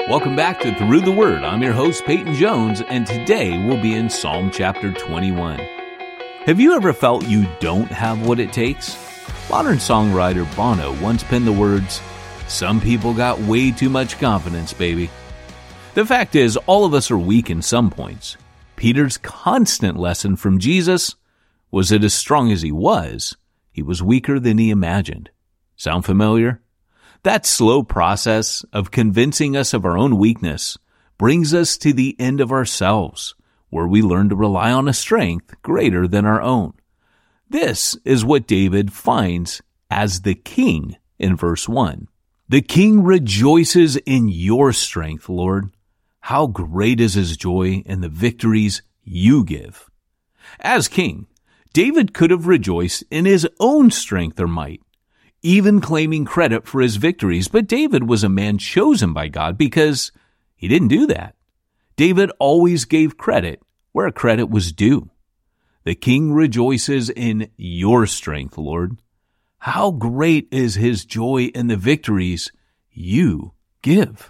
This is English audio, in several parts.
Welcome back to Through the Word. I'm your host, Peyton Jones, and today we'll be in Psalm chapter 21. Have you ever felt you don't have what it takes? Modern songwriter Bono once penned the words, "Some people got way too much confidence, baby." The fact is, all of us are weak in some points. Peter's constant lesson from Jesus was that as strong as he was weaker than he imagined. Sound familiar? That slow process of convincing us of our own weakness brings us to the end of ourselves, where we learn to rely on a strength greater than our own. This is what David finds as the king in verse 1. The king rejoices in your strength, Lord. How great is his joy in the victories you give. As king, David could have rejoiced in his own strength or might, even claiming credit for his victories, but David was a man chosen by God because he didn't do that. David always gave credit where credit was due. The king rejoices in your strength, Lord. How great is his joy in the victories you give.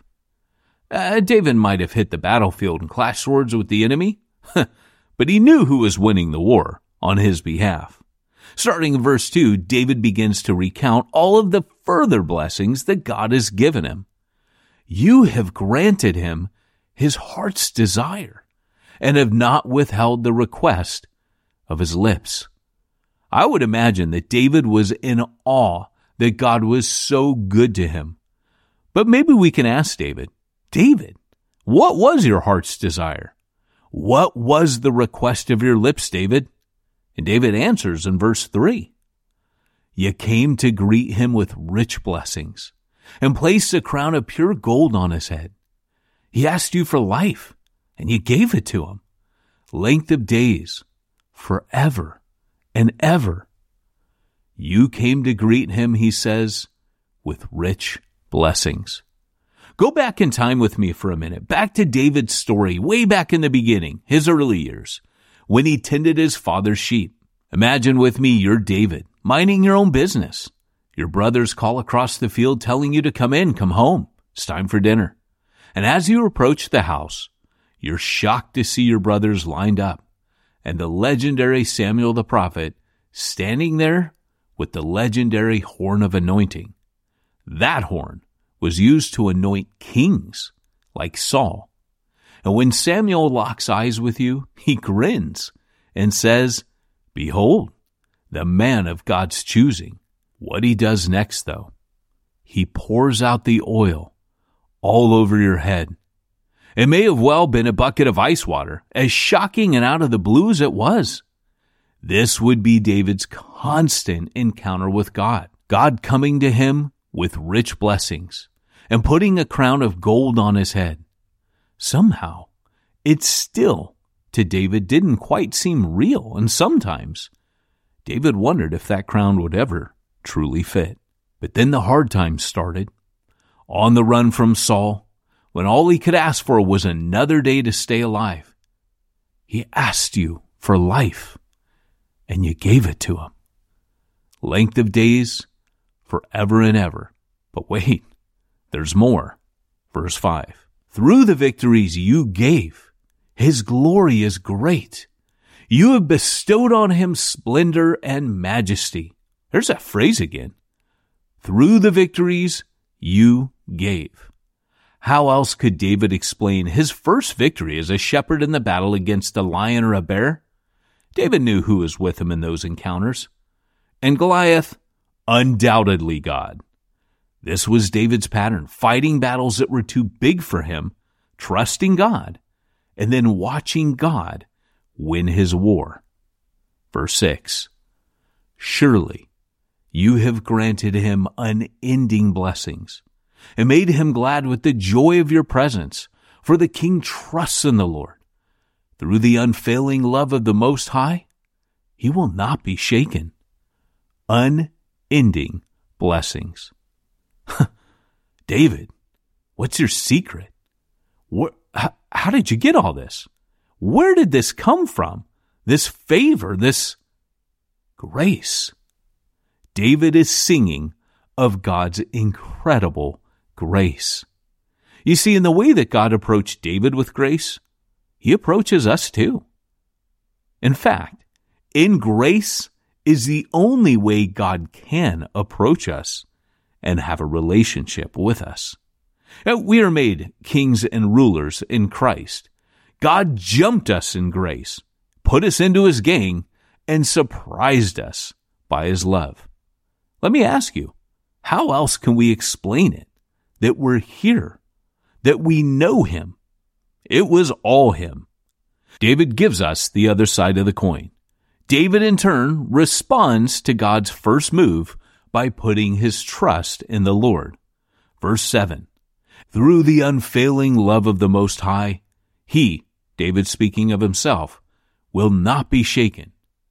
David might have hit the battlefield and clashed swords with the enemy, but he knew who was winning the war on his behalf. Starting in verse 2, David begins to recount all of the further blessings that God has given him. You have granted him his heart's desire and have not withheld the request of his lips. I would imagine that David was in awe that God was so good to him. But maybe we can ask David, what was your heart's desire? What was the request of your lips, David? And David answers in verse 3. You came to greet him with rich blessings and placed a crown of pure gold on his head. He asked you for life, and you gave it to him. Length of days, forever and ever. You came to greet him, he says, with rich blessings. Go back in time with me for a minute, back to David's story, way back in the beginning, his early years, when he tended his father's sheep. Imagine with me, you're David, minding your own business. Your brothers call across the field telling you to come home. It's time for dinner. And as you approach the house, you're shocked to see your brothers lined up and the legendary Samuel the prophet standing there with the legendary horn of anointing. That horn was used to anoint kings like Saul. And when Samuel locks eyes with you, he grins and says, "Behold, the man of God's choosing." What he does next, though, he pours out the oil all over your head. It may have well been a bucket of ice water, as shocking and out of the blue as it was. This would be David's constant encounter with God. God coming to him with rich blessings and putting a crown of gold on his head. Somehow, it still, to David, didn't quite seem real, and sometimes David wondered if that crown would ever truly fit. But then the hard times started. On the run from Saul, when all he could ask for was another day to stay alive, he asked you for life, and you gave it to him. Length of days, forever and ever. But wait, there's more. Verse 5. Through the victories you gave, his glory is great. You have bestowed on him splendor and majesty. There's that phrase again. Through the victories you gave. How else could David explain his first victory as a shepherd in the battle against a lion or a bear? David knew who was with him in those encounters. And Goliath, undoubtedly God. This was David's pattern, fighting battles that were too big for him, trusting God, and then watching God win his war. Verse 6. Surely you have granted him unending blessings and made him glad with the joy of your presence, for the king trusts in the Lord. Through the unfailing love of the Most High, he will not be shaken. Unending blessings. David, what's your secret? How did you get all this? Where did this come from? This favor, this grace. David is singing of God's incredible grace. You see, in the way that God approached David with grace, he approaches us too. In fact, in grace is the only way God can approach us and have a relationship with us. We are made kings and rulers in Christ. God jumped us in grace, put us into his gang, and surprised us by his love. Let me ask you, how else can we explain it? That we're here, that we know him. It was all him. David gives us the other side of the coin. David, in turn, responds to God's first move by putting his trust in the Lord. Verse 7, through the unfailing love of the Most High, he, David speaking of himself, will not be shaken.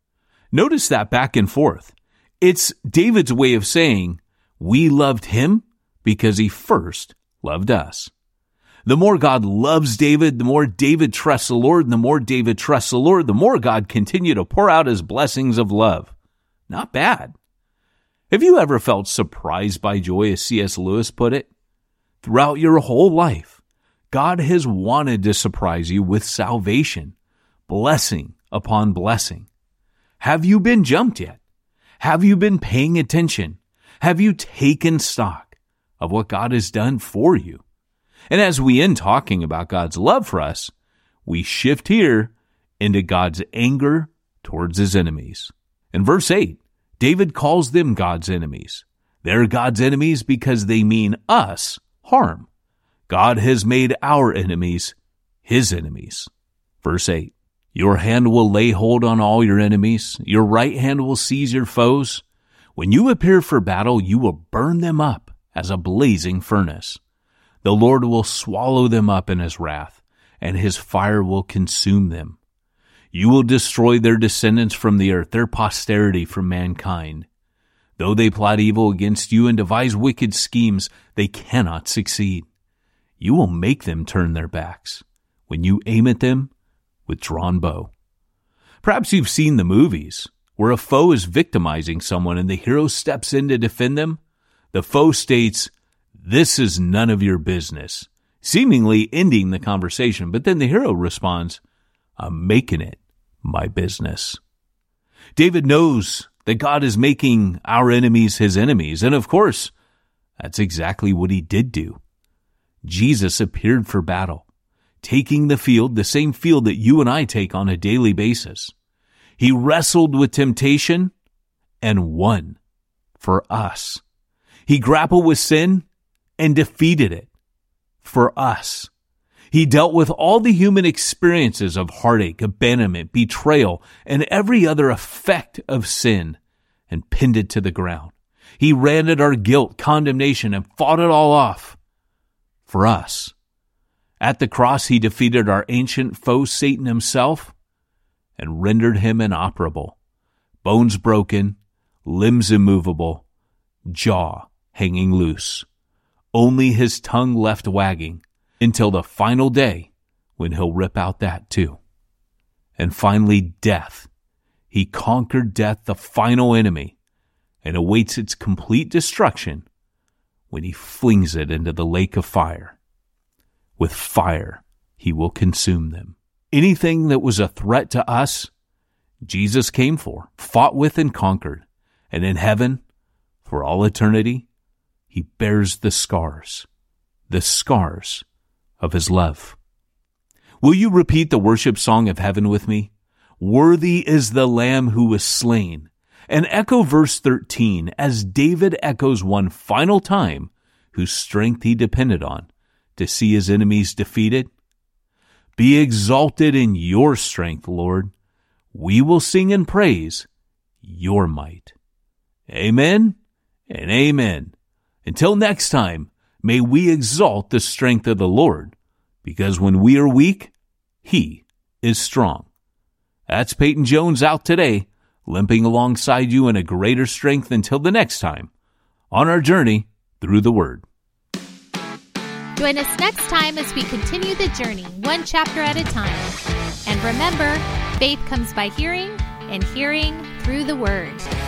Notice that back and forth. It's David's way of saying, we loved him because he first loved us. The more God loves David, the more David trusts the Lord, and the more David trusts the Lord, the more God continued to pour out his blessings of love. Not bad. Have you ever felt surprised by joy, as C.S. Lewis put it? Throughout your whole life, God has wanted to surprise you with salvation, blessing upon blessing. Have you been jumped yet? Have you been paying attention? Have you taken stock of what God has done for you? And as we end talking about God's love for us, we shift here into God's anger towards his enemies. In verse 8, David calls them God's enemies. They're God's enemies because they mean us harm. God has made our enemies his enemies. Verse 8, your hand will lay hold on all your enemies. Your right hand will seize your foes. When you appear for battle, you will burn them up as a blazing furnace. The Lord will swallow them up in his wrath, and his fire will consume them. You will destroy their descendants from the earth, their posterity from mankind. Though they plot evil against you and devise wicked schemes, they cannot succeed. You will make them turn their backs when you aim at them with drawn bow. Perhaps you've seen the movies where a foe is victimizing someone and the hero steps in to defend them. The foe states, "This is none of your business," seemingly ending the conversation. But then the hero responds, "I'm making it my business." David knows that God is making our enemies his enemies. And of course, that's exactly what he did do. Jesus appeared for battle, taking the field, the same field that you and I take on a daily basis. He wrestled with temptation and won for us. He grappled with sin and defeated it for us. He dealt with all the human experiences of heartache, abandonment, betrayal, and every other effect of sin and pinned it to the ground. He ran at our guilt, condemnation, and fought it all off for us. At the cross, he defeated our ancient foe, Satan himself, and rendered him inoperable. Bones broken, limbs immovable, jaw hanging loose. Only his tongue left wagging until the final day when he'll rip out that too. And finally, death. He conquered death, the final enemy, and awaits its complete destruction when he flings it into the lake of fire. With fire, he will consume them. Anything that was a threat to us, Jesus came for, fought with, and conquered. And in heaven, for all eternity, he bears the scars of his love. Will you repeat the worship song of heaven with me? Worthy is the Lamb who was slain. And echo verse 13 as David echoes one final time whose strength he depended on to see his enemies defeated. Be exalted in your strength, Lord. We will sing and praise your might. Amen and amen. Until next time, may we exalt the strength of the Lord, because when we are weak, he is strong. That's Peyton Jones out today, limping alongside you in a greater strength until the next time on our journey through the Word. Join us next time as we continue the journey, one chapter at a time. And remember, faith comes by hearing, and hearing through the Word.